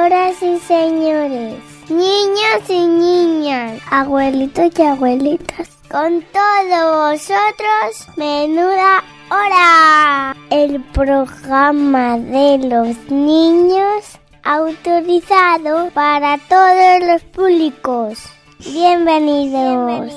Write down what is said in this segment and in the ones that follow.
Señoras y señores, niños y niñas, abuelitos y abuelitas, con todos vosotros, Menuda Hora, el programa de los niños autorizado para todos los públicos. Bienvenidos.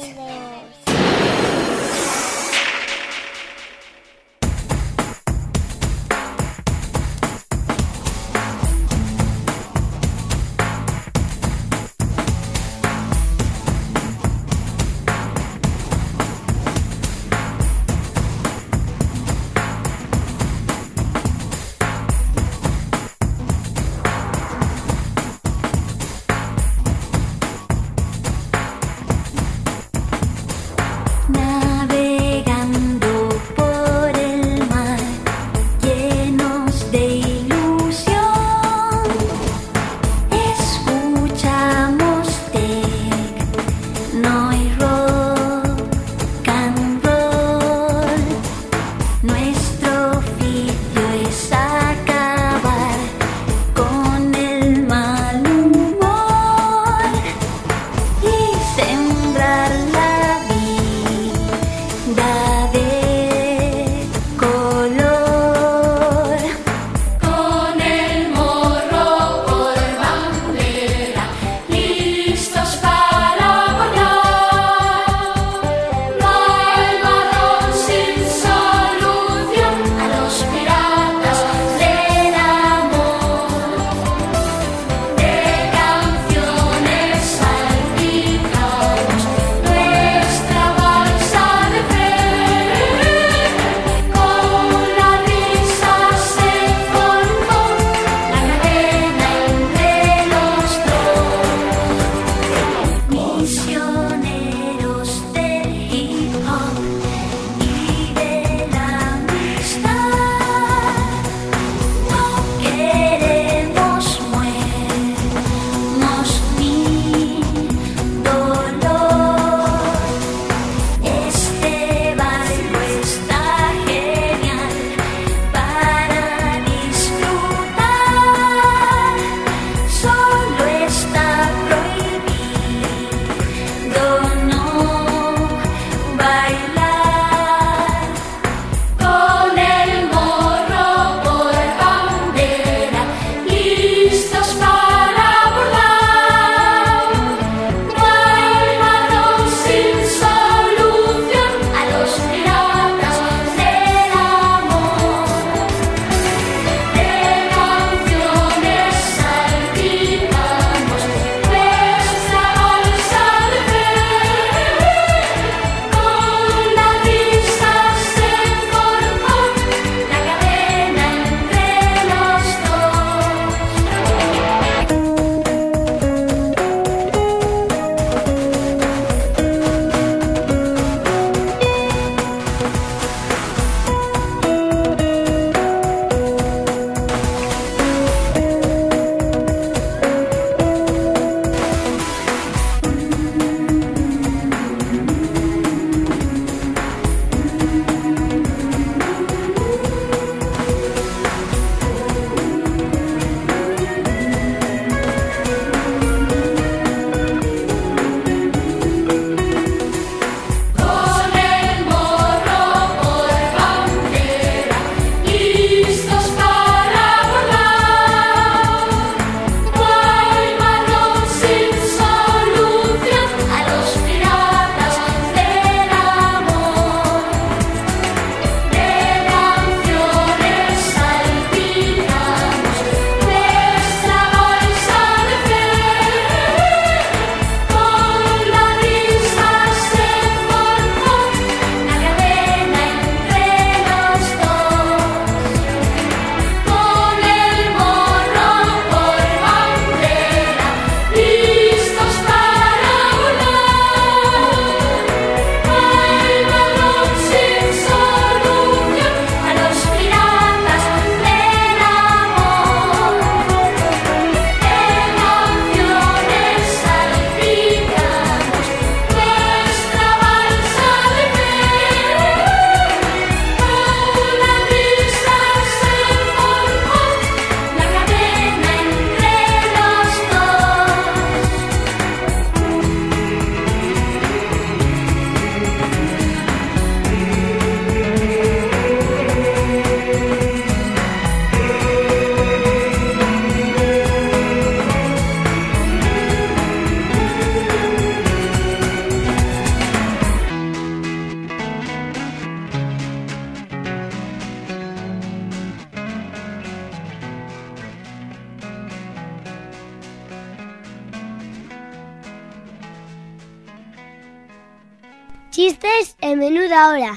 Chistes en Menuda Hora.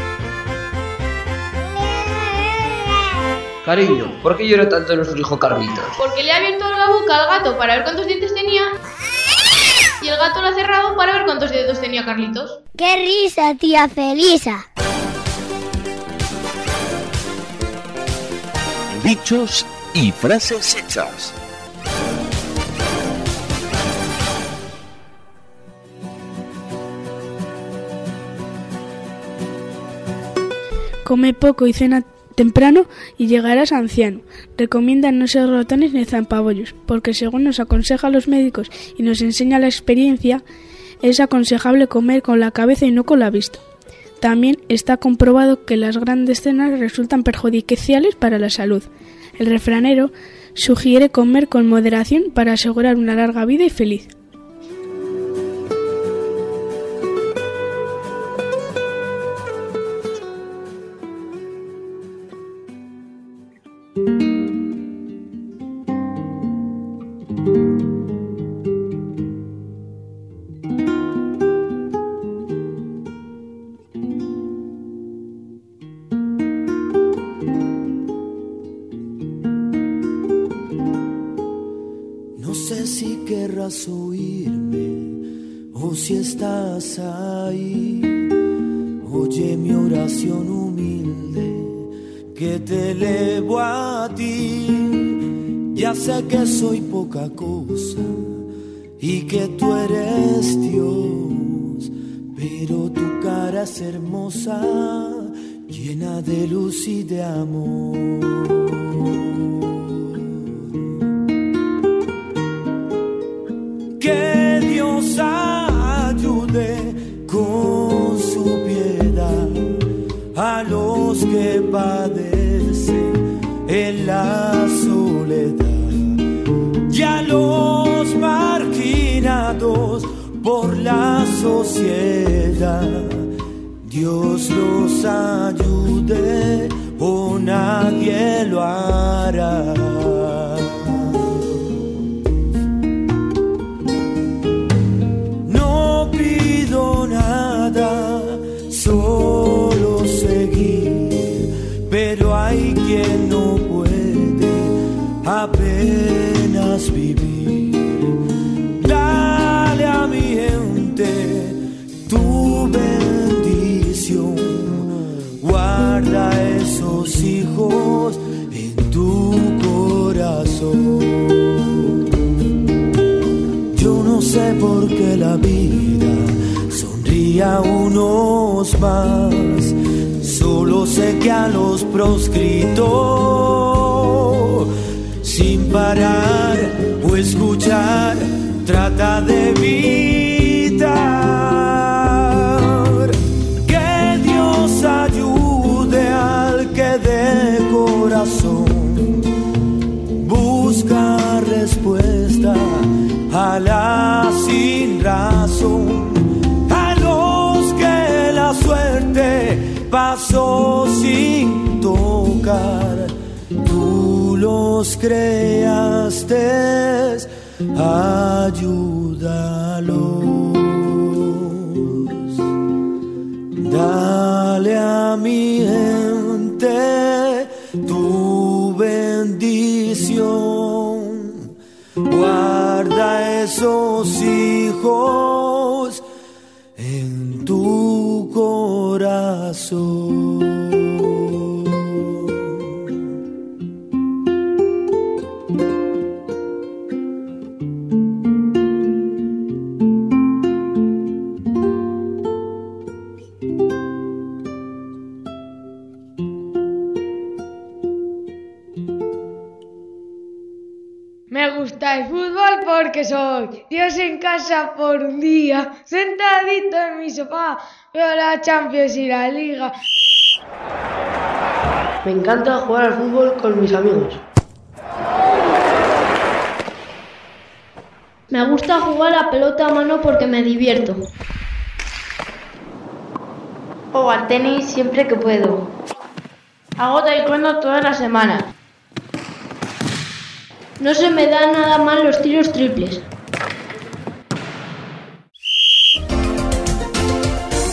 Cariño, ¿por qué llora tanto nuestro hijo Carlitos? Porque le ha abierto la boca al gato para ver cuántos dientes tenía y el gato lo ha cerrado para ver cuántos dedos tenía Carlitos. ¡Qué risa, tía Felisa! Dichos y frases hechas. Come poco y cena temprano y llegarás anciano. Recomiendan no ser glotones ni zampabollos, porque según nos aconsejan los médicos y nos enseña la experiencia, es aconsejable comer con la cabeza y no con la vista. También está comprobado que las grandes cenas resultan perjudiciales para la salud. El refranero sugiere comer con moderación para asegurar una larga vida y feliz. No sé si querrás oírme o si estás ahí. Oye mi oración humilde que te elevo a ti. Ya sé que soy poca cosa y que tú eres Dios, pero tu cara es hermosa, llena de luz y de amor. Que Dios ayude con su piedad a los que padecen en la soledad y a los marginados por la sociedad. Dios los ayude o nadie lo hará. Solo seguir, pero hay quien no puede apenas vivir. Dale a mi gente tu bendición, guarda esos hijos en tu corazón. Yo no sé por qué la vida y a unos más, solo sé que a los proscritos, sin parar o escuchar, trata de evitar. Que Dios ayude al que de corazón busca respuesta a la sin razón. La suerte pasó sin tocar, tú los creaste, ayúdalos. Dale a mi gente tu bendición, guarda esos hijos en tu corazón. Me gusta el fútbol porque soy Dios en casa por un día, sentadito en mi sofá, veo la Champions y la Liga. Me encanta jugar al fútbol con mis amigos. Me gusta jugar a pelota a mano porque me divierto. Juego al tenis siempre que puedo. Hago taekwondo toda la semana. No se me dan nada mal los tiros triples.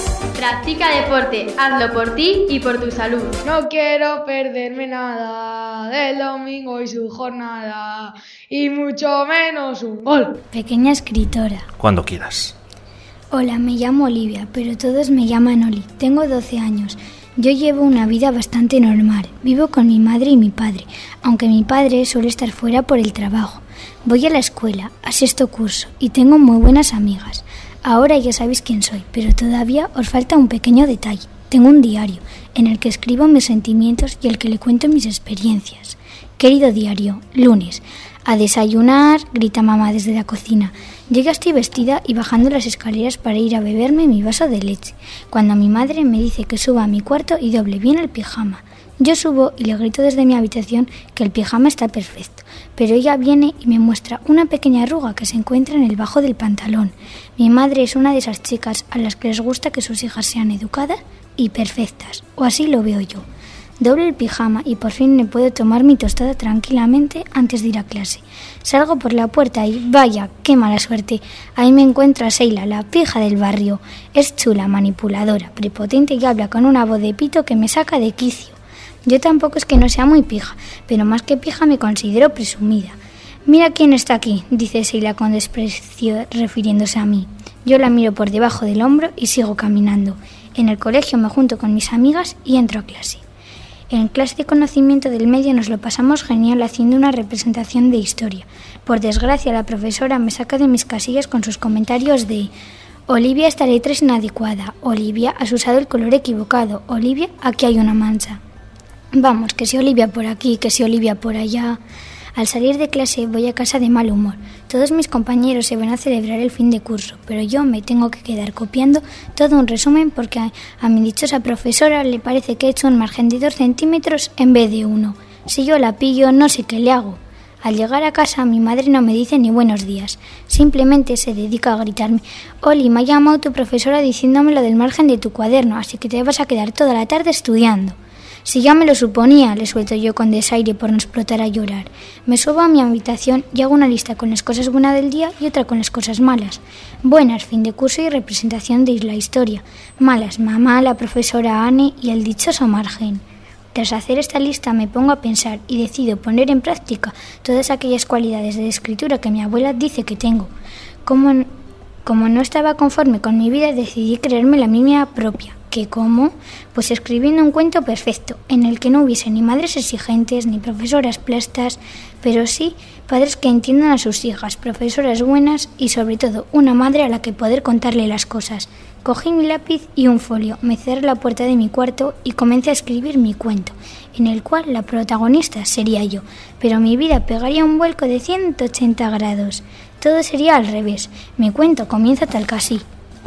Practica deporte, hazlo por ti y por tu salud. No quiero perderme nada del domingo y su jornada, y mucho menos un gol. Pequeña escritora. Cuando quieras. Hola, me llamo Olivia, pero todos me llaman Oli. Tengo 12 años. Yo llevo una vida bastante normal. Vivo con mi madre y mi padre, aunque mi padre suele estar fuera por el trabajo. Voy a la escuela, a 6º curso, y tengo muy buenas amigas. Ahora ya sabéis quién soy, pero todavía os falta un pequeño detalle. Tengo un diario, en el que escribo mis sentimientos y el que le cuento mis experiencias. Querido diario, lunes. A desayunar, grita mamá desde la cocina. Yo ya estoy vestida y bajando las escaleras para ir a beberme mi vaso de leche, cuando mi madre me dice que suba a mi cuarto y doble bien el pijama. Yo subo y le grito desde mi habitación que el pijama está perfecto, pero ella viene y me muestra una pequeña arruga que se encuentra en el bajo del pantalón. Mi madre es una de esas chicas a las que les gusta que sus hijas sean educadas y perfectas, o así lo veo yo. Doblo el pijama y por fin me puedo tomar mi tostada tranquilamente antes de ir a clase. Salgo por la puerta y vaya, qué mala suerte. Ahí me encuentro a Sheila, la pija del barrio. Es chula, manipuladora, prepotente y habla con una voz de pito que me saca de quicio. Yo tampoco es que no sea muy pija, pero más que pija me considero presumida. Mira quién está aquí, dice Sheila con desprecio refiriéndose a mí. Yo la miro por debajo del hombro y sigo caminando. En el colegio me junto con mis amigas y entro a clase. En clase de conocimiento del medio nos lo pasamos genial haciendo una representación de historia. Por desgracia, la profesora me saca de mis casillas con sus comentarios de Olivia, esta letra es inadecuada. Olivia, has usado el color equivocado. Olivia, aquí hay una mancha. Vamos, que si Olivia por aquí, que si Olivia por allá. Al salir de clase voy a casa de mal humor. Todos mis compañeros se van a celebrar el fin de curso, pero yo me tengo que quedar copiando todo un resumen porque a mi dichosa profesora le parece que he hecho un margen de 2 centímetros en vez de 1. Si yo la pillo, no sé qué le hago. Al llegar a casa, mi madre no me dice ni buenos días. Simplemente se dedica a gritarme: Oli, me ha llamado tu profesora diciéndome lo del margen de tu cuaderno, así que te vas a quedar toda la tarde estudiando. Si ya me lo suponía, le suelto yo con desaire por no explotar a llorar. Me subo a mi habitación y hago una lista con las cosas buenas del día y otra con las cosas malas. Buenas, fin de curso y representación de la historia. Malas, mamá, la profesora Anne y el dichoso margen. Tras hacer esta lista me pongo a pensar y decido poner en práctica todas aquellas cualidades de escritura que mi abuela dice que tengo. Como no estaba conforme con mi vida, decidí crearme la mía propia. ¿Qué cómo? Pues escribiendo un cuento perfecto, en el que no hubiese ni madres exigentes, ni profesoras plastas, pero sí padres que entiendan a sus hijas, profesoras buenas y sobre todo una madre a la que poder contarle las cosas. Cogí mi lápiz y un folio, me cerré la puerta de mi cuarto y comencé a escribir mi cuento, en el cual la protagonista sería yo, pero mi vida pegaría un vuelco de 180 grados. Todo sería al revés. Mi cuento comienza tal que así.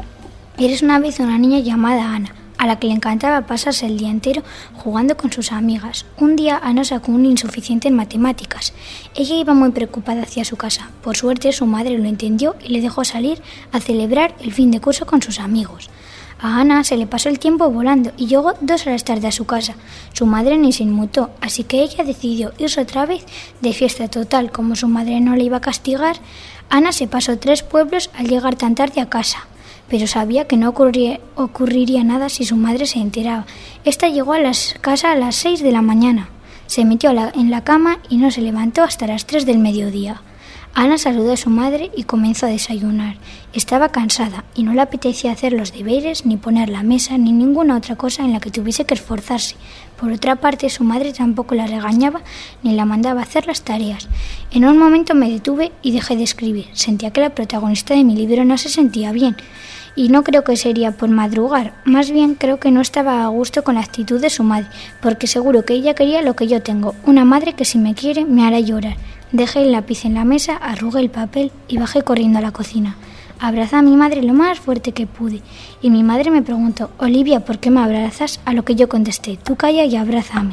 Eres una vez una niña llamada Ana, a la que le encantaba pasarse el día entero jugando con sus amigas. Un día Ana sacó un insuficiente en matemáticas. Ella iba muy preocupada hacia su casa. Por suerte su madre lo entendió y le dejó salir a celebrar el fin de curso con sus amigos. A Ana se le pasó el tiempo volando y llegó 2 horas tarde a su casa. Su madre ni se inmutó, así que ella decidió irse otra vez de fiesta total. Como su madre no le iba a castigar, Ana se pasó 3 pueblos al llegar tan tarde a casa. Pero sabía que no ocurriría nada si su madre se enteraba. Esta llegó a casa a las 6 de la mañana. Se metió en la cama y no se levantó hasta las 3 del mediodía. Ana saludó a su madre y comenzó a desayunar. Estaba cansada y no le apetecía hacer los deberes, ni poner la mesa, ni ninguna otra cosa en la que tuviese que esforzarse. Por otra parte, su madre tampoco la regañaba ni la mandaba a hacer las tareas. En un momento me detuve y dejé de escribir. Sentía que la protagonista de mi libro no se sentía bien. Y no creo que sería por madrugar, más bien creo que no estaba a gusto con la actitud de su madre, porque seguro que ella quería lo que yo tengo, una madre que si me quiere me hará llorar. Dejé el lápiz en la mesa, arrugué el papel y bajé corriendo a la cocina. Abrazé a mi madre lo más fuerte que pude, y mi madre me preguntó: Olivia, ¿por qué me abrazas? A lo que yo contesté: tú calla y abrázame.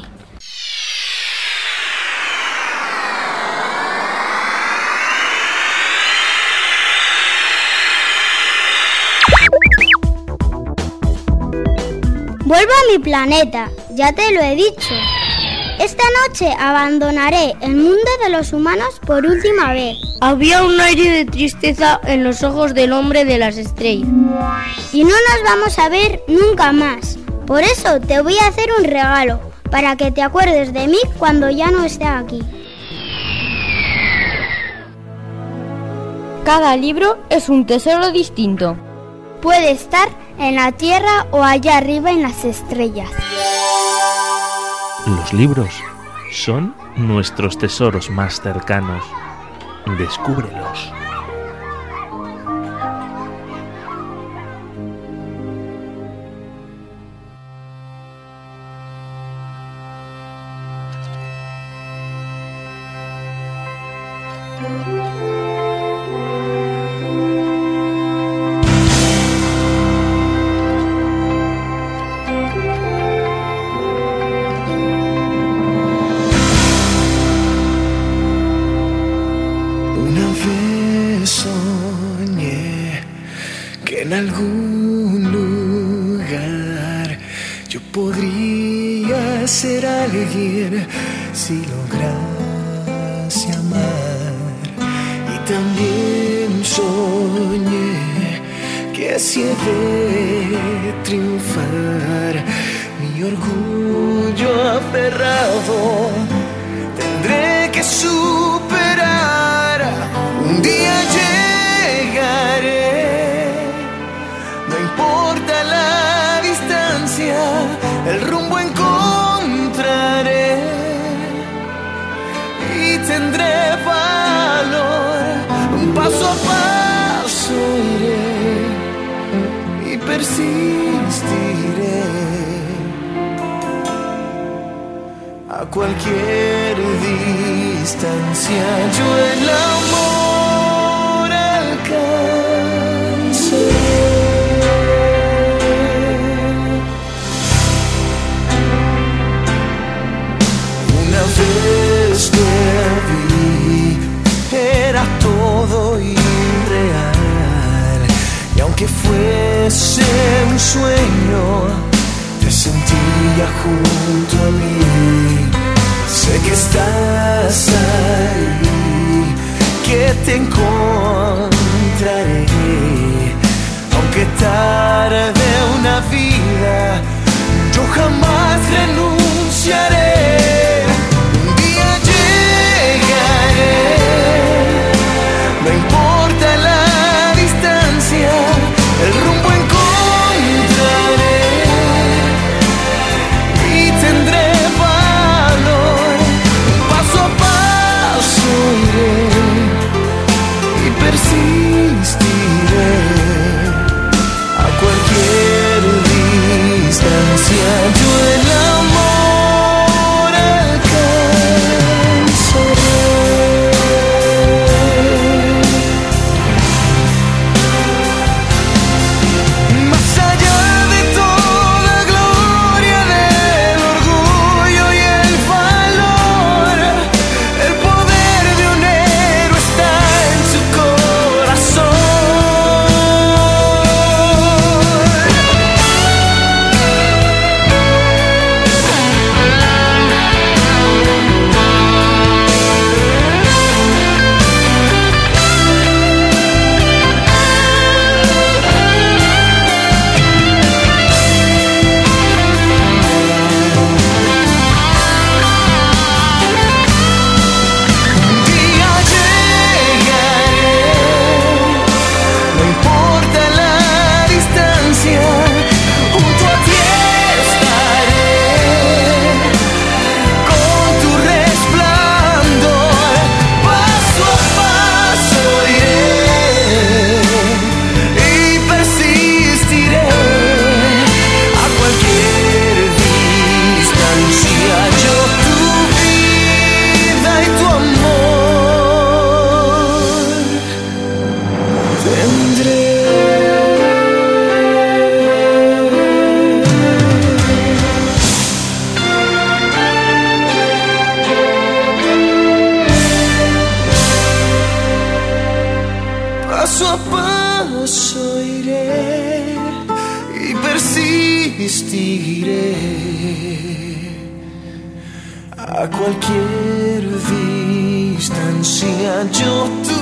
Vuelvo a mi planeta, ya te lo he dicho. Esta noche abandonaré el mundo de los humanos por última vez. Había un aire de tristeza en los ojos del hombre de las estrellas. Y no nos vamos a ver nunca más. Por eso te voy a hacer un regalo, para que te acuerdes de mí cuando ya no esté aquí. Cada libro es un tesoro distinto. Puede estar en la tierra o allá arriba en las estrellas. Los libros son nuestros tesoros más cercanos. Descúbrelos. Soñé que en algún lugar yo podría ser alguien si lograse amar. Y también soñé que así he de triunfar. Mi orgullo aferrado tendré que superar. Un día llegaré, no importa la distancia, el rumbo encontraré y tendré valor. Un paso a paso iré y persistiré. A cualquier distancia yo el amor alcanzaré. Una vez te vi, era todo irreal, y aunque fuese un sueño, te sentía junto a mí. Sé que estás ahí, que te encontraré, aunque tarde una vida, yo jamás renunciaré. Un día llegaré, no importa la distancia, el rumbo encontraré y tendré valor. Un paso a paso iré y persistiré. A cualquier distancia yo el amor alcanzaré. Más allá de toda gloria, del orgullo y el valor, el poder de un héroe está en su corazón. Un día llegaré, no importa la distancia, junto a ti estaré, con tu resplandor, paso a paso iré y persistiré. A cualquier distancia yo tu vida y tu amor tendré. Paso a paso iré y persistiré. A a cualquier distancia. Yo tu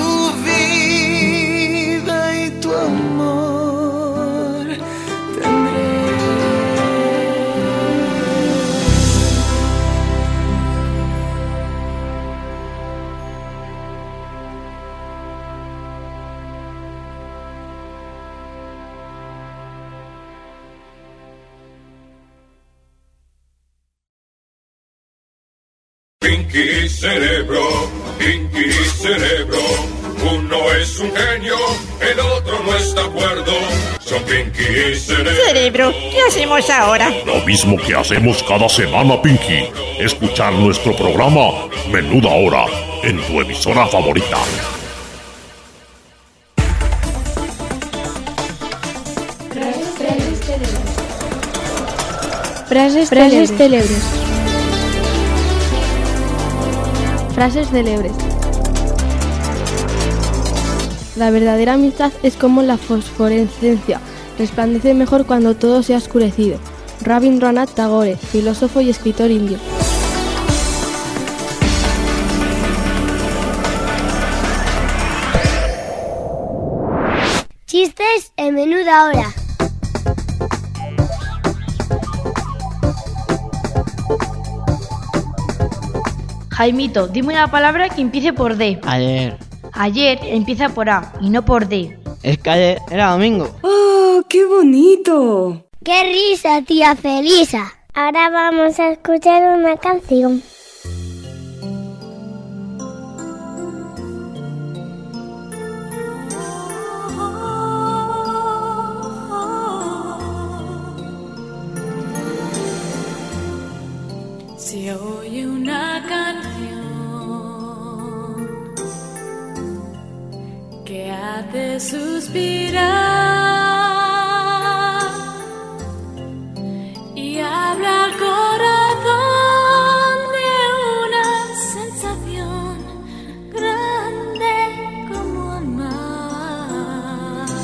vida y tu amor tendré. Pinky Cerebro, Pinky Cerebro. Uno es un genio, el otro no está de acuerdo. Son Pinky y Cerebro. Cerebro, ¿qué hacemos ahora? Lo mismo que hacemos cada semana, Pinky. Escuchar nuestro programa Menuda Hora en tu emisora favorita. Frases célebres. Frases célebres. La verdadera amistad es como la fosforescencia, resplandece mejor cuando todo se ha oscurecido. Rabindranath Tagore, filósofo y escritor indio. Chistes en Menuda Hora. Jaimito, dime una palabra que empiece por D. Ayer. Ayer empieza por A y no por D. Es que ayer era domingo. ¡Oh, qué bonito! ¡Qué risa, tía Felisa! Ahora vamos a escuchar una canción. Se oye una canción que hace suspirar y habla al corazón de una sensación grande como amar.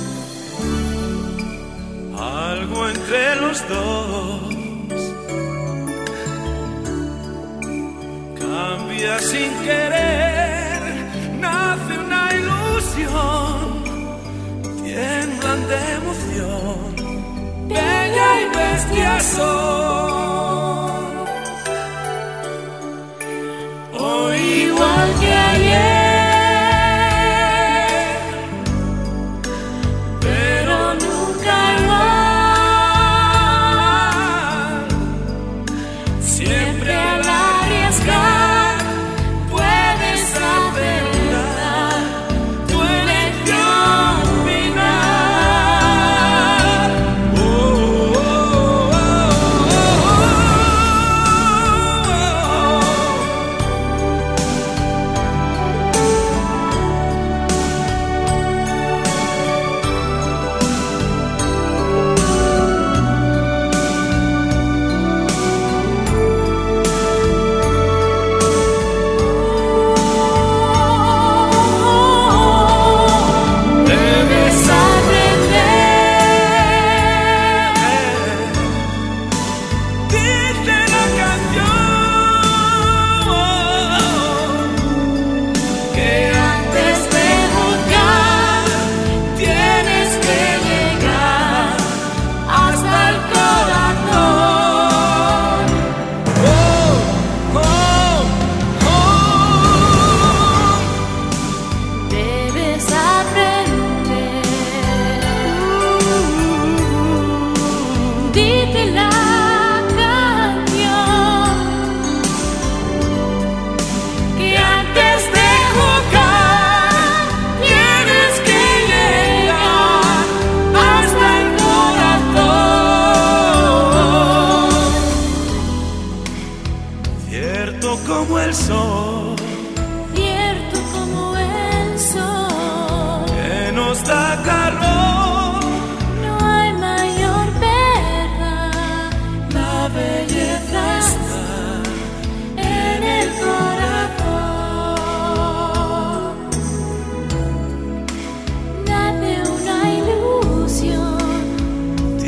Algo entre los dos cambia sin querer, nace una ilusión, tiemblan de emoción, bella y bestia son. Hoy igual que ayer, pero nunca igual, siempre al arriesgar.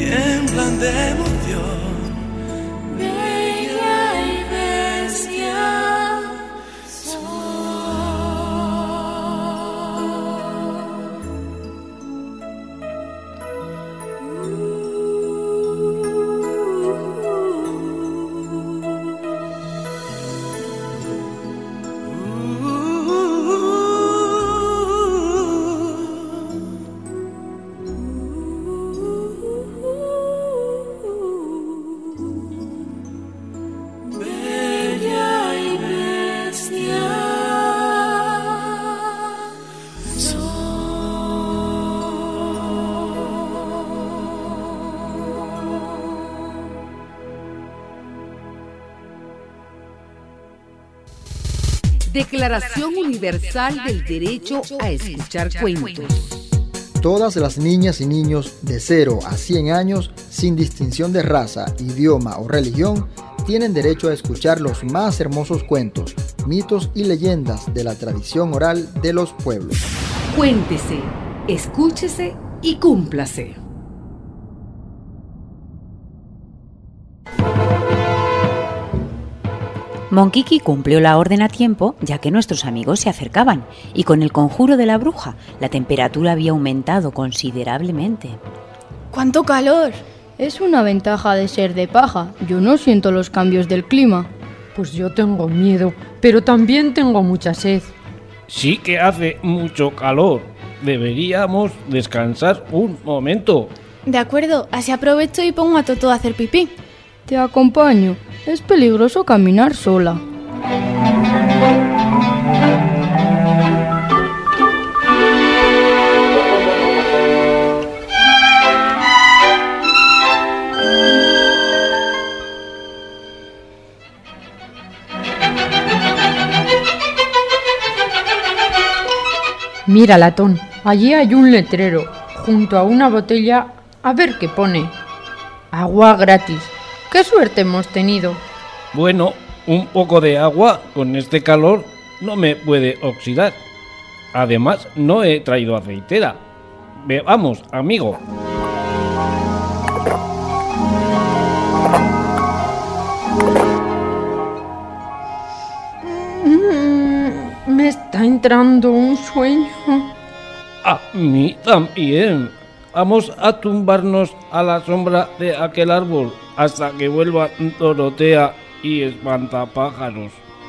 De emoción, bella y bestia. Declaración Universal del Derecho a Escuchar Cuentos. Todas las niñas y niños de 0 a 100 años, sin distinción de raza, idioma o religión, tienen derecho a escuchar los más hermosos cuentos, mitos y leyendas de la tradición oral de los pueblos. Cuéntese, escúchese y cúmplase. Monquiqui cumplió la orden a tiempo, ya que nuestros amigos se acercaban, y con el conjuro de la bruja, la temperatura había aumentado considerablemente. ¡Cuánto calor! Es una ventaja de ser de paja. Yo no siento los cambios del clima. Pues yo tengo miedo, pero también tengo mucha sed. Sí que hace mucho calor. Deberíamos descansar un momento. De acuerdo, así aprovecho y pongo a Toto a hacer pipí. Te acompaño. Es peligroso caminar sola. Mira, Latón, allí hay un letrero, junto a una botella, a ver qué pone. Agua gratis. ¡Qué suerte hemos tenido! Bueno, un poco de agua con este calor no me puede oxidar. Además, no he traído aceitera. Bebamos, amigo. Me está entrando un sueño. A mí también. Vamos a tumbarnos a la sombra de aquel árbol hasta que vuelva Dorotea y Espantapájaros.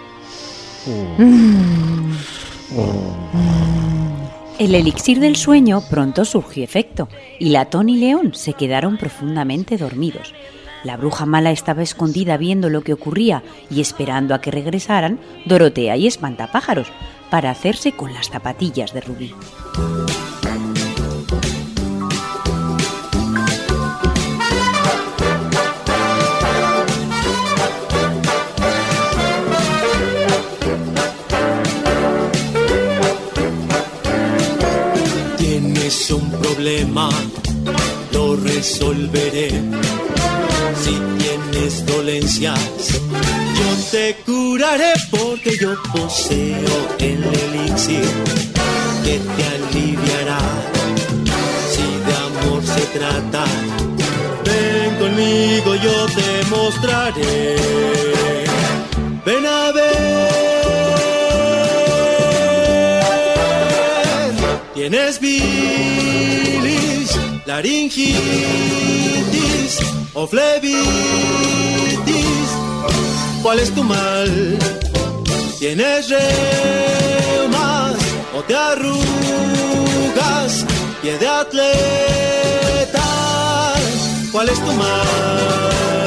El elixir del sueño pronto surgió efecto, y Latón y León se quedaron profundamente dormidos. La bruja mala estaba escondida viendo lo que ocurría y esperando a que regresaran Dorotea y Espantapájaros para hacerse con las zapatillas de Rubí. Tienes un problema, lo resolveré. Si tienes dolencias, yo te curaré porque yo poseo el elixir que te aliviará. Si de amor se trata, ven conmigo, yo te mostraré. Ven a ver. Tienes bilis, laringitis o flebitis. ¿Cuál es tu mal? ¿Tienes reumas o te arrugas? Pie de atleta. ¿Cuál es tu mal?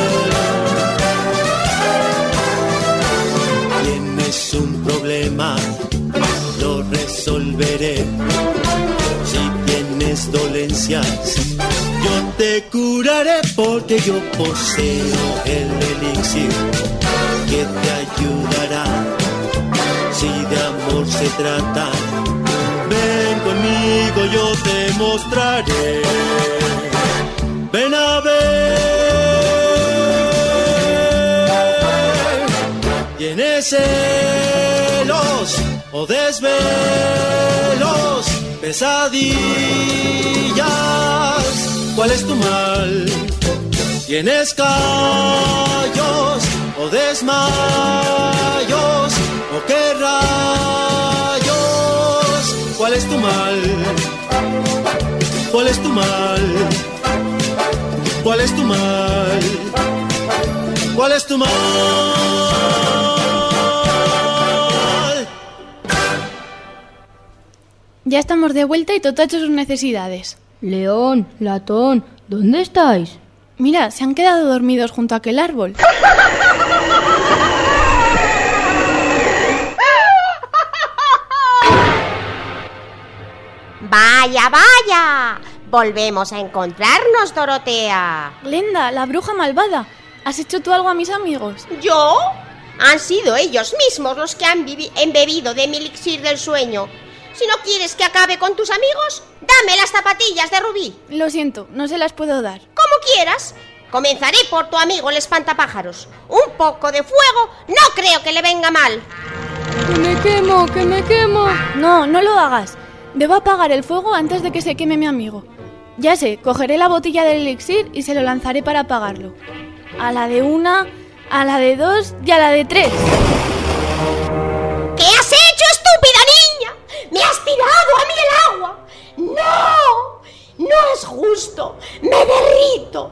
Tienes un problema, lo resolveré. Si tienes dolencias, yo te curaré porque yo poseo el elixir que te ayudará. Si de amor se trata, ven conmigo, yo te mostraré. Ven a ver. ¿Tienes celos o desvelos? Pesadillas, ¿cuál es tu mal? ¿Tienes callos o desmayos? ¿O qué rayos? ¿Cuál es tu mal? ¿Cuál es tu mal? ¿Cuál es tu mal? ¿Cuál es tu mal? Ya estamos de vuelta y Toto ha hecho sus necesidades. León, Latón, ¿dónde estáis? Mira, se han quedado dormidos junto a aquel árbol. ¡Vaya, vaya! Volvemos a encontrarnos, Dorotea. Glenda, la bruja malvada. ¿Has hecho tú algo a mis amigos? ¿Yo? Han sido ellos mismos los que han embebido de mi elixir del sueño. Si no quieres que acabe con tus amigos, dame las zapatillas de Rubí. Lo siento, no se las puedo dar. Como quieras. Comenzaré por tu amigo el espantapájaros. Un poco de fuego no creo que le venga mal. ¡Que me quemo, que me quemo! No, no lo hagas. Debo apagar el fuego antes de que se queme mi amigo. Ya sé, cogeré la botella del elixir y se lo lanzaré para apagarlo. A la de 1, a la de 2 y a la de 3. ¿Qué has hecho, estúpida niña? ¡Me has tirado a mí el agua! ¡No! ¡No es justo! ¡Me derrito!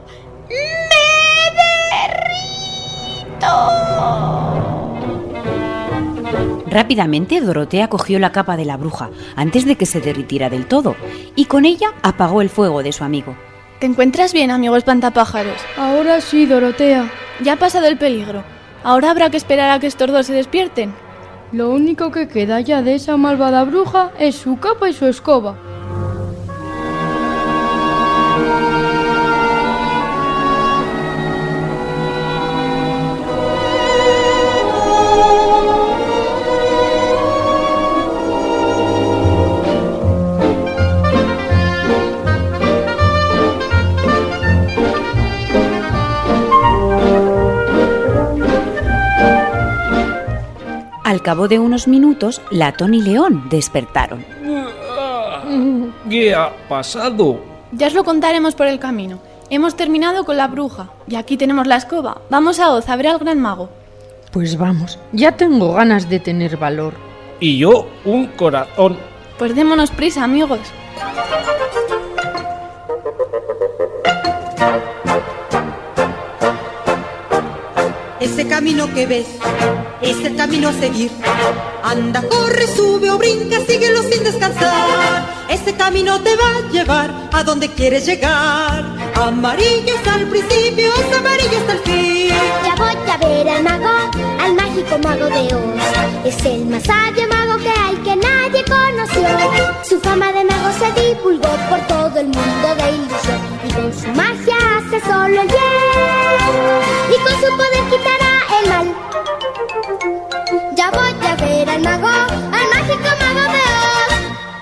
Rápidamente Dorotea cogió la capa de la bruja antes de que se derritiera del todo y con ella apagó el fuego de su amigo. ¿Te encuentras bien, amigo espantapájaros? Ahora sí, Dorotea. Ya ha pasado el peligro. Ahora habrá que esperar a que estos dos se despierten. Lo único que queda ya de esa malvada bruja es su capa y su escoba. Al cabo de unos minutos, Latón y León despertaron. ¿Qué ha pasado? Ya os lo contaremos por el camino. Hemos terminado con la bruja y aquí tenemos la escoba. Vamos a Oz a ver al gran mago. Pues vamos, ya tengo ganas de tener valor. Y yo un corazón. Pues démonos prisa, amigos. Ese camino que ves es el camino a seguir. Anda, corre, sube o brinca, síguelo sin descansar. Ese camino te va a llevar a donde quieres llegar. Amarillo está al principio, es amarillo hasta el fin. Ya voy a ver al mago, al mágico mago de Oz. Es el más sabio mago que hay, que nadie conoció. Su fama de mago se divulgó por todo el mundo de ilusión. Y con su magia hace solo el bien. Y con su poder quitará el mal. Ya voy a ver al mago, al mágico mago de Oz.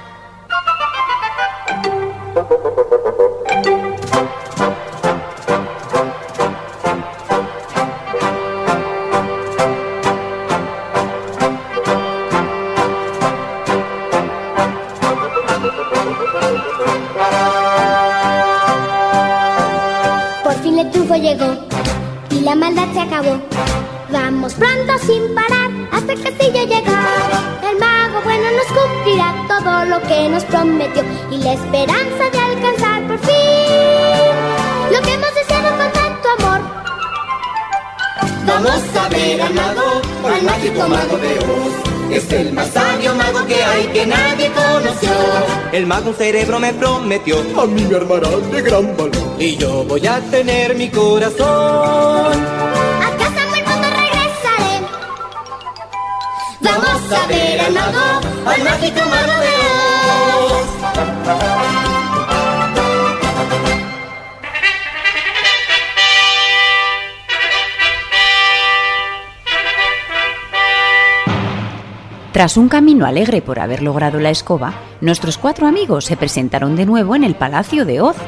Por fin el triunfo llegó y la maldad se acabó. Vamos pronto sin parar hasta el castillo llegar. El mago bueno nos cumplirá todo lo que nos prometió y la esperanza de alcanzar por fin lo que hemos deseado con tanto amor. Vamos a ver al mago, al mágico mago de Oz. Es el más sabio mago que hay, que nadie conoció. El mago un cerebro me prometió, a mí me armará de gran valor. Y yo voy a tener mi corazón. A casa muy pronto regresaré. Vamos a ver al mago, al mágico mago de Oz. Tras un camino alegre por haber logrado la escoba, nuestros 4 amigos se presentaron de nuevo en el Palacio de Oz.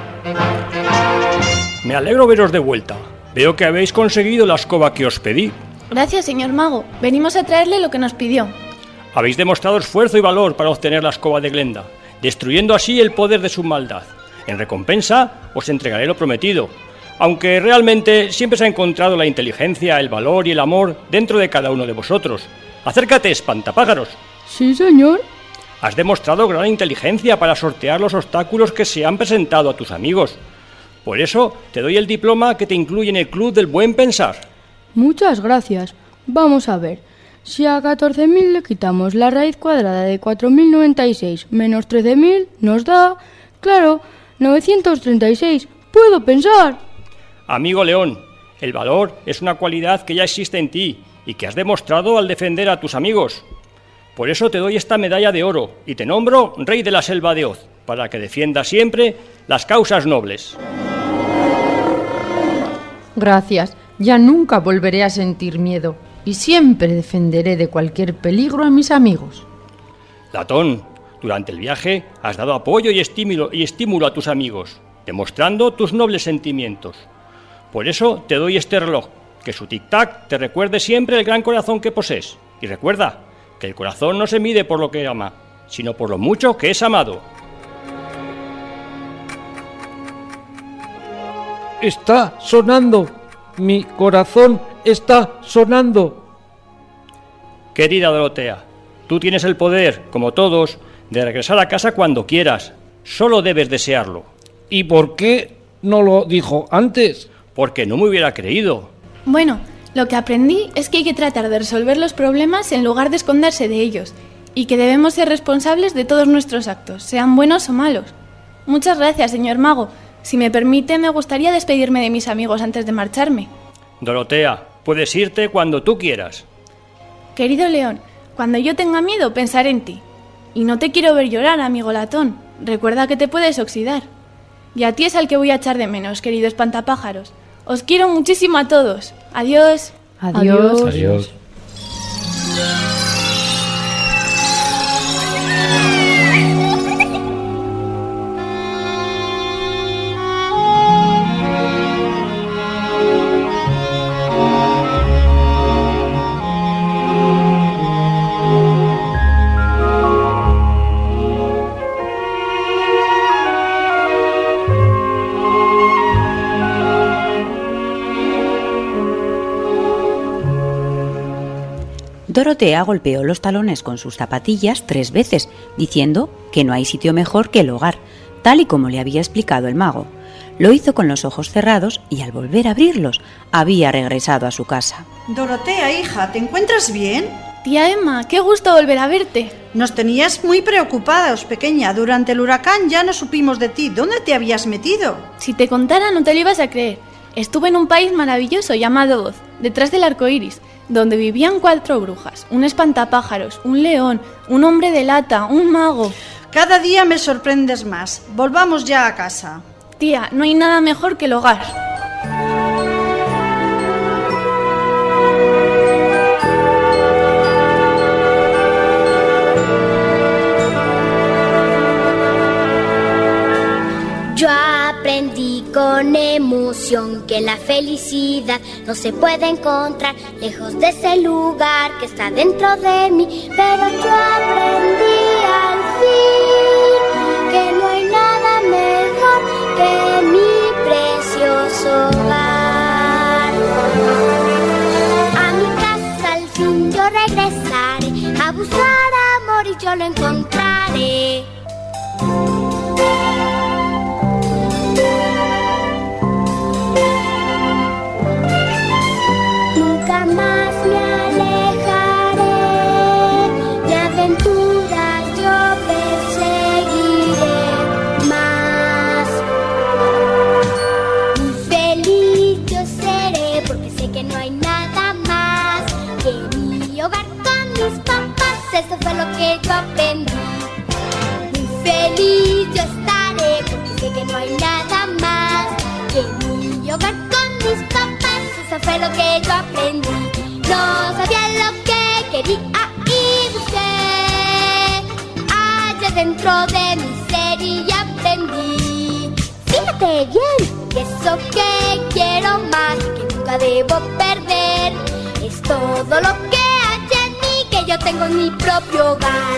Me alegro veros de vuelta. Veo que habéis conseguido la escoba que os pedí. Gracias, señor mago. Venimos a traerle lo que nos pidió. Habéis demostrado esfuerzo y valor para obtener la escoba de Glenda, destruyendo así el poder de su maldad. En recompensa, os entregaré lo prometido, aunque realmente siempre se ha encontrado la inteligencia, el valor y el amor dentro de cada uno de vosotros. Acércate, espantapájaros. Sí, señor. Has demostrado gran inteligencia para sortear los obstáculos que se han presentado a tus amigos. Por eso te doy el diploma que te incluye en el Club del Buen Pensar. Muchas gracias. Vamos a ver. Si a 14.000 le quitamos la raíz cuadrada de 4.096 menos 13.000, nos da, claro, 936. ¡Puedo pensar! Amigo León, el valor es una cualidad que ya existe en ti y que has demostrado al defender a tus amigos. Por eso te doy esta medalla de oro y te nombro Rey de la Selva de Oz, para que defiendas siempre las causas nobles. Gracias, ya nunca volveré a sentir miedo. y siempre defenderé de cualquier peligro a mis amigos. Latón, durante el viaje has dado apoyo y estímulo a tus amigos, demostrando tus nobles sentimientos. Por eso te doy este reloj, que su tic-tac te recuerde siempre el gran corazón que posees. Y recuerda que el corazón no se mide por lo que ama, sino por lo mucho que es amado. Está sonando. Mi corazón está sonando. Querida Dorotea, tú tienes el poder, como todos, de regresar a casa cuando quieras. Solo debes desearlo. ¿Y por qué no lo dijo antes? Porque no me hubiera creído. Bueno, lo que aprendí es que hay que tratar de resolver los problemas en lugar de esconderse de ellos, y que debemos ser responsables de todos nuestros actos, sean buenos o malos. Muchas gracias, señor mago. Si me permite, me gustaría despedirme de mis amigos antes de marcharme. Dorotea, puedes irte cuando tú quieras. Querido León, cuando yo tenga miedo, pensaré en ti. Y no te quiero ver llorar, amigo Latón. Recuerda que te puedes oxidar. Y a ti es al que voy a echar de menos, querido espantapájaros. Os quiero muchísimo a todos. Adiós. Adiós. Adiós. Dorotea golpeó los talones con sus zapatillas 3 veces, diciendo que no hay sitio mejor que el hogar, tal y como le había explicado el mago. Lo hizo con los ojos cerrados y al volver a abrirlos, había regresado a su casa. Dorotea, hija, ¿te encuentras bien? Tía Emma, qué gusto volver a verte. Nos tenías muy preocupados, pequeña. Durante el huracán ya no supimos de ti. ¿Dónde te habías metido? Si te contara no te lo ibas a creer. Estuve en un país maravilloso llamado Oz, detrás del arco iris, donde vivían 4 brujas, un espantapájaros, un león, un hombre de lata, un mago. Cada día me sorprendes más. Volvamos ya a casa. Tía, no hay nada mejor que el hogar. Yo aprendí con emoción que la felicidad no se puede encontrar lejos de ese lugar que está dentro de mí. Pero yo aprendí al fin que no hay nada mejor que mi precioso hogar. A mi casa al fin yo regresaré a buscar amor y yo lo encontraré. Nunca más me alejaré, de aventuras yo perseguiré más. Muy feliz yo seré porque sé que no hay nada más que mi hogar con mis papás. Eso fue lo que yo aprendí. Muy feliz yo estaré porque sé que no hay nada más que mi hogar con mis papás. Eso fue lo que yo aprendí. No sabía lo que quería y busqué allá dentro de mi ser y aprendí. Fíjate bien, que eso que quiero más, que nunca debo perder, es todo lo que hay en mí, que yo tengo en mi propio hogar.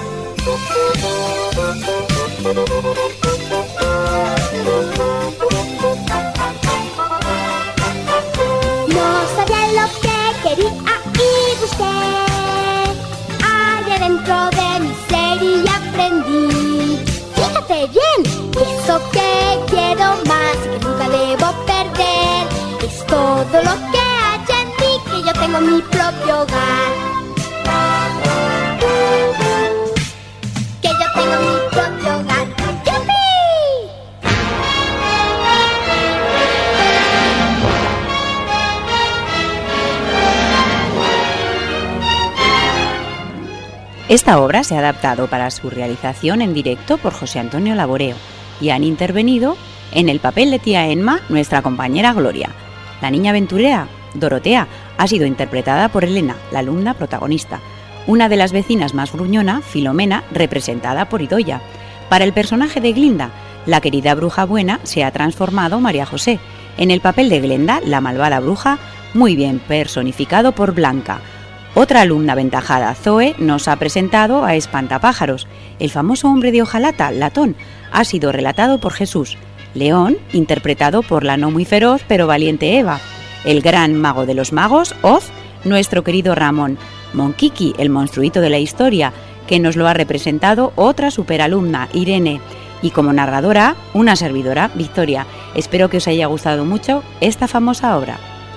No sabía lo que quería y busqué allá dentro de mi ser y aprendí. Fíjate bien, eso que quiero más, que nunca debo perder, es todo lo que hay en mí, que yo tengo mi propio hogar. Que yo tengo mi propio hogar. ¡Yupi! Esta obra se ha adaptado para su realización en directo por José Antonio Laboreo y han intervenido en el papel de tía Emma nuestra compañera Gloria, la niña aventurera Dorotea, Ha sido interpretada por Elena, la alumna protagonista. Una de las vecinas más gruñona, Filomena, representada por Idoia. Para el personaje de Glinda, la querida bruja buena, se ha transformado María José. En el papel de Glenda, la malvada bruja, muy bien personificado por Blanca. Otra alumna aventajada, Zoe, nos ha presentado a Espantapájaros. El famoso hombre de hojalata, Latón, ha sido relatado por Jesús. León, interpretado por la no muy feroz pero valiente Eva. El gran mago de los magos, Oz, nuestro querido Ramón. Monquiqui, el monstruito de la historia, que nos lo ha representado otra superalumna, Irene. Y como narradora, una servidora, Victoria. Espero que os haya gustado mucho esta famosa obra.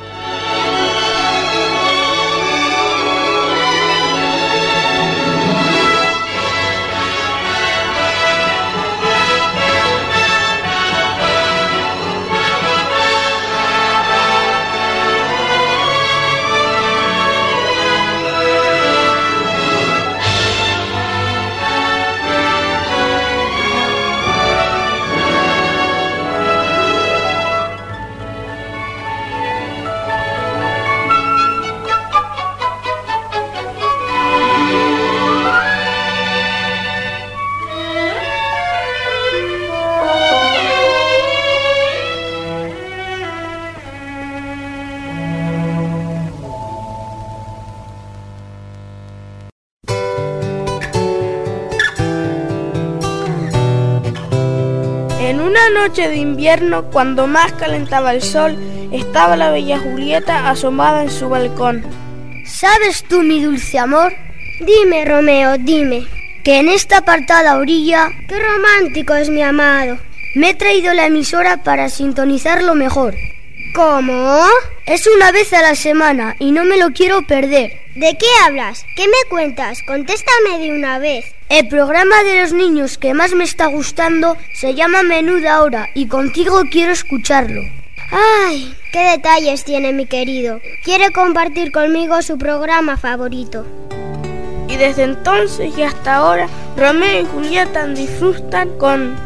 En una noche de invierno, cuando más calentaba el sol, estaba la bella Julieta asomada en su balcón. ¿Sabes tú, mi dulce amor? Dime, Romeo, dime, que en esta apartada orilla, qué romántico es mi amado. Me he traído la emisora para sintonizarlo mejor. ¿Cómo? Es una vez a la semana y no me lo quiero perder. ¿De qué hablas? ¿Qué me cuentas? Contéstame de una vez. El programa de los niños que más me está gustando se llama Menuda Hora y contigo quiero escucharlo. ¡Ay! ¡Qué detalles tiene mi querido! Quiere compartir conmigo su programa favorito. Y desde entonces y hasta ahora, Romeo y Julieta disfrutan con...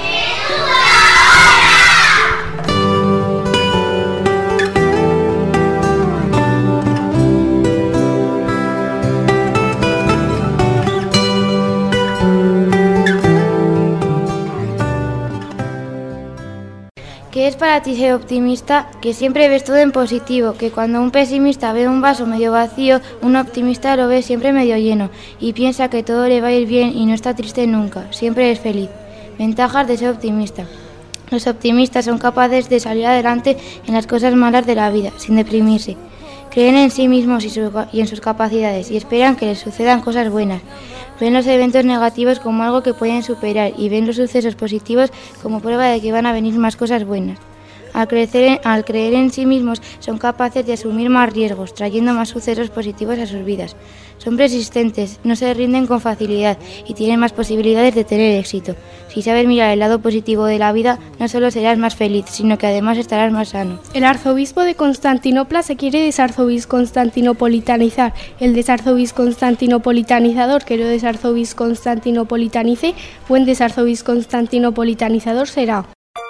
¿Qué es para ti ser optimista? Que siempre ves todo en positivo, que cuando un pesimista ve un vaso medio vacío, un optimista lo ve siempre medio lleno y piensa que todo le va a ir bien y no está triste nunca, siempre es feliz. Ventajas de ser optimista. Los optimistas son capaces de salir adelante en las cosas malas de la vida, sin deprimirse. Creen en sí mismos y en sus capacidades y esperan que les sucedan cosas buenas. Ven los eventos negativos como algo que pueden superar y ven los sucesos positivos como prueba de que van a venir más cosas buenas. Al creer en sí mismos son capaces de asumir más riesgos, trayendo más sucesos positivos a sus vidas. Son persistentes, no se rinden con facilidad y tienen más posibilidades de tener éxito. Si sabes mirar el lado positivo de la vida, no solo serás más feliz, sino que además estarás más sano. El arzobispo de Constantinopla se quiere desarzobiconstantinopolitanizar. El desarzobisconstantinopolitanizador que lo desarzobisconstantinopolitanice, buen desarzobisconstantinopolitanizador será.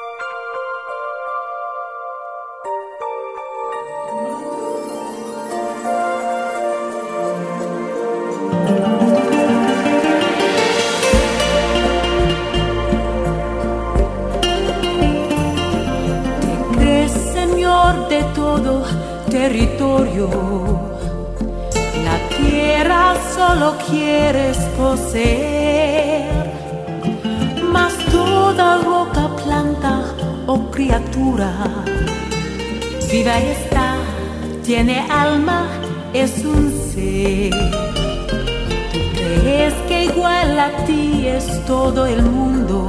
Territorio, la tierra solo quieres poseer, mas toda roca, planta o criatura viva está, tiene alma, es un ser. Tú crees que igual a ti es todo el mundo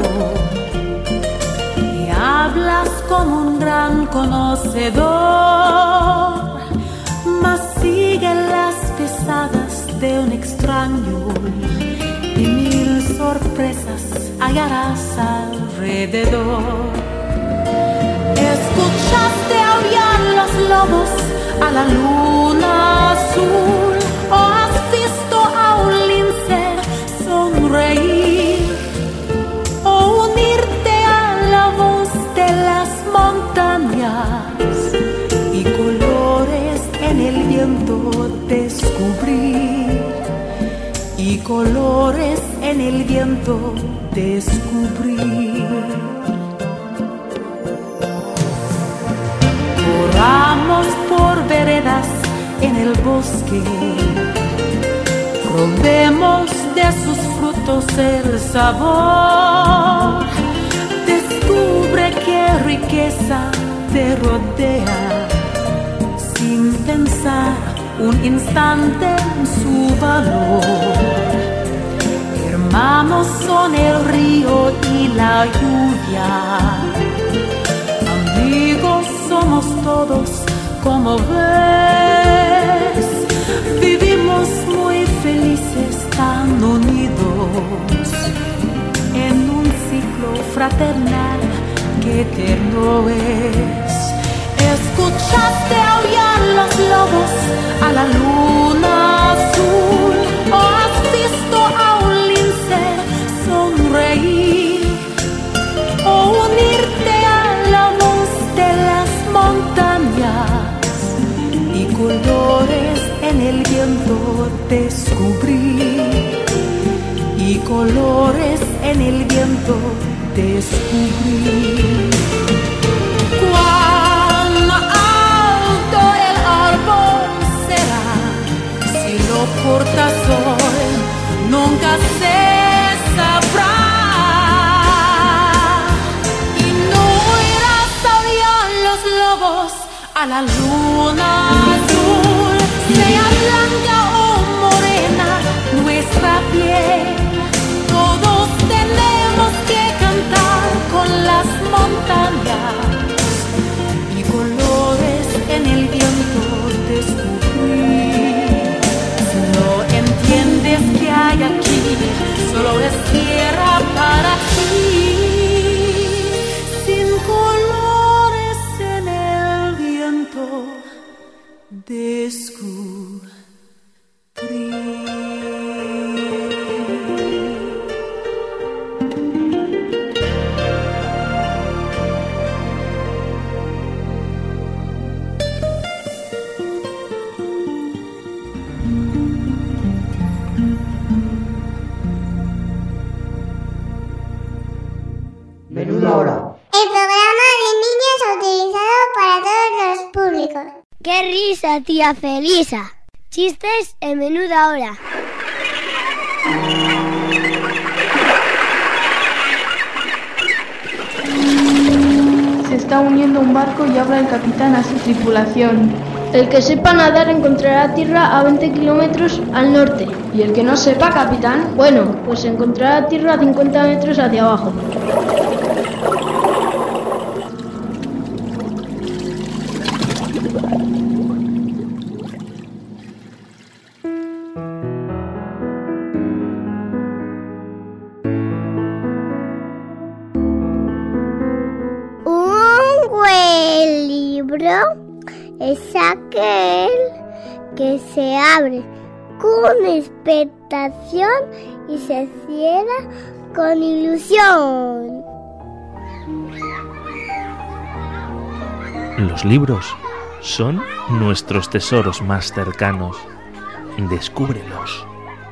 y hablas como un gran conocedor, mas sigue las pisadas de un extraño y mil sorpresas hallarás alrededor. ¿Escuchaste aullar los lobos a la luna azul? ¿O has visto a un lince sonreír? ¿O unirte a la voz de las montañas y colores en el viento descubrir y colores en el viento descubrir. Corramos por veredas en el bosque, probemos de sus frutos el sabor. Descubre qué riqueza te rodea, sin pensar un instante en su valor. Hermanos son el río y la lluvia, amigos somos todos, como ves. Vivimos muy felices, tan unidos, en un ciclo fraternal que eterno es. ¿Escuchaste aullar los lobos a la luna azul? ¿O has visto a un lince sonreír? ¿O unirte a la voz de las montañas y colores en el viento descubrir? Y colores en el viento descubrir. Cuán alto el árbol será, si lo cortas hoy, nunca se sabrá. Y no irás a aullar los lobos a la luna azul, sea blanca o morena nuestra piel. Todos tenemos que cantar con las montañas y colores en el viento descubrir. Si no entiendes que hay aquí, solo es tierra para ti. Sin colores en el viento descubrir. Menuda hora. El programa de niños utilizado para todos los públicos. ¡Qué risa, tía Felisa! Chistes en Menuda Hora. Se está uniendo un barco y habla el capitán a su tripulación. El que sepa nadar encontrará tierra a 20 kilómetros al norte. ¿Y el que no sepa, capitán? Bueno, pues encontrará tierra a 50 metros hacia abajo. Un buen libro es aquel que se abre con expectación y se cierra con ilusión. Los libros son nuestros tesoros más cercanos. Descúbrelos.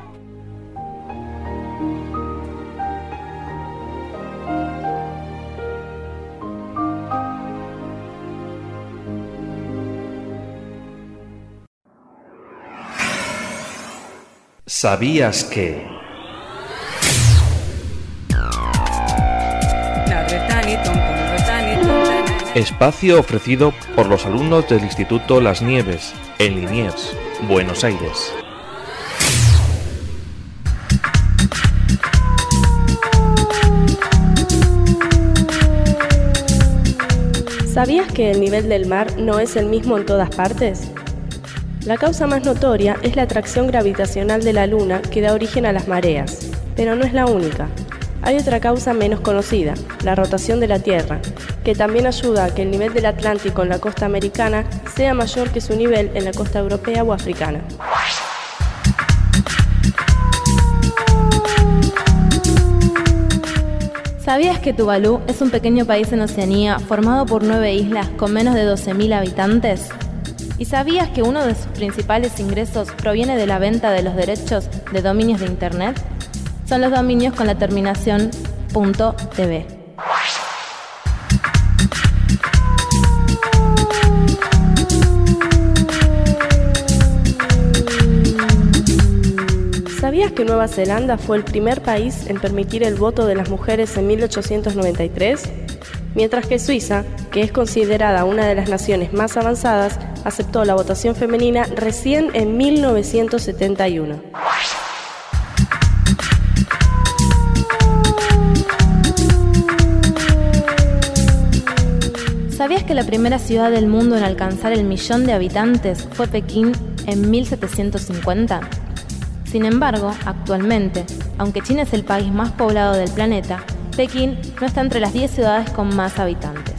¿Sabías que? Espacio ofrecido por los alumnos del Instituto Las Nieves, en Liniers, Buenos Aires. ¿Sabías que el nivel del mar no es el mismo en todas partes? La causa más notoria es la atracción gravitacional de la Luna que da origen a las mareas, pero no es la única. Hay otra causa menos conocida, la rotación de la Tierra, que también ayuda a que el nivel del Atlántico en la costa americana sea mayor que su nivel en la costa europea o africana. ¿Sabías que Tuvalu es un pequeño país en Oceanía formado por 9 islas con menos de 12.000 habitantes? ¿Y sabías que uno de sus principales ingresos proviene de la venta de los derechos de dominios de Internet? Son los dominios con la terminación .tv. ¿Sabías que Nueva Zelanda fue el primer país en permitir el voto de las mujeres en 1893? Mientras que Suiza, que es considerada una de las naciones más avanzadas, aceptó la votación femenina recién en 1971. ¿Sabías que la primera ciudad del mundo en alcanzar el 1.000.000 de habitantes fue Pekín en 1750? Sin embargo, actualmente, aunque China es el país más poblado del planeta, Pekín no está entre las 10 ciudades con más habitantes.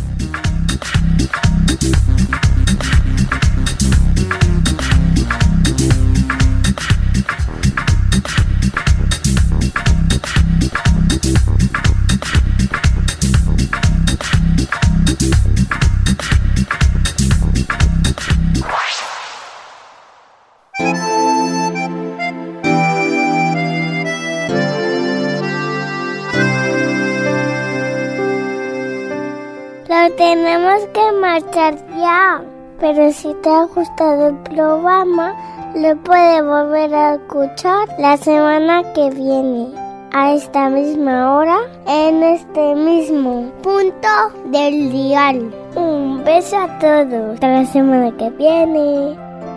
Tenemos que marchar ya, pero si te ha gustado el programa, lo puedes volver a escuchar la semana que viene, a esta misma hora, en este mismo punto del dial. Un beso a todos, hasta la semana que viene.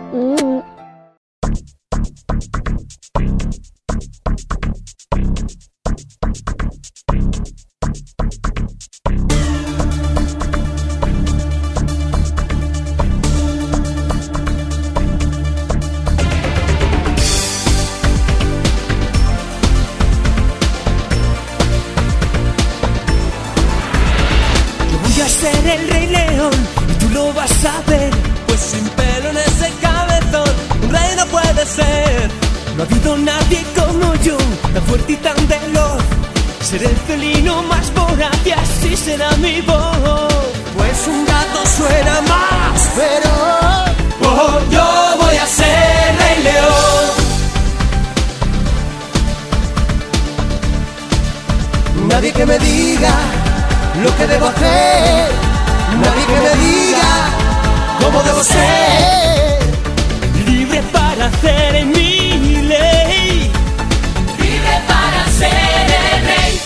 Ser el Rey León y tú lo vas a ver, pues sin pelo en ese cabezón un rey no puede ser. No ha habido nadie como yo, tan fuerte y tan veloz. Seré el felino más voraz y así será mi voz. Pues un gato suena más feroz. Oh, yo voy a ser Rey León. Nadie que me diga lo que debo hacer, nadie que me diga cómo debo ser. Libre para hacer en mi ley, libre para ser el rey.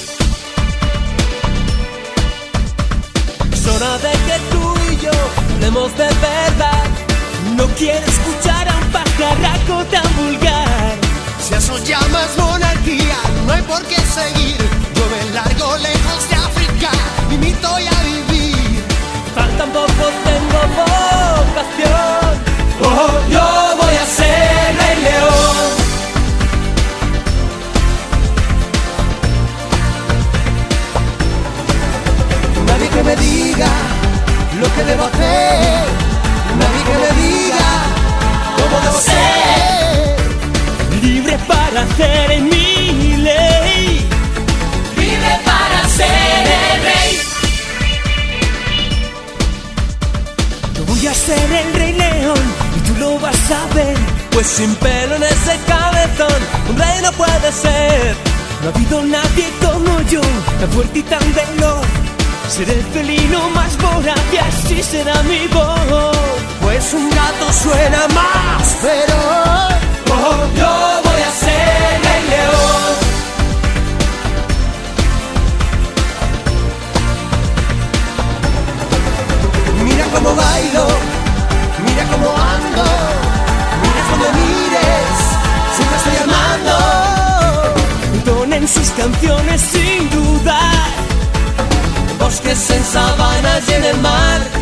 Es hora de que tú y yo hablemos de verdad. No quiero escuchar a un pajarraco tan vulgar. Si eso llamas monarquía, no hay por qué seguir. Yo me largo lejos de África y me voy a vivir. Tampoco tengo vocación. Oh, yo voy a ser Rey León. Nadie que me diga lo que debo hacer, nadie que me diga cómo debo ser. Libre para hacer en mi ley, libre para ser el rey. Yo voy a ser el Rey León y tú lo vas a ver, pues sin pelo en ese cabezón un rey no puede ser. No ha habido nadie como yo, tan fuerte y tan veloz. Seré el felino más voraz y así será mi voz. Pues un gato suena más feroz. Oh, yo voy a ser Rey León. Mira cómo bailo, mira cómo ando, mira cómo mires, siempre estoy amando. Entonen sus canciones sin dudar, en bosques, en sabanas y en el mar.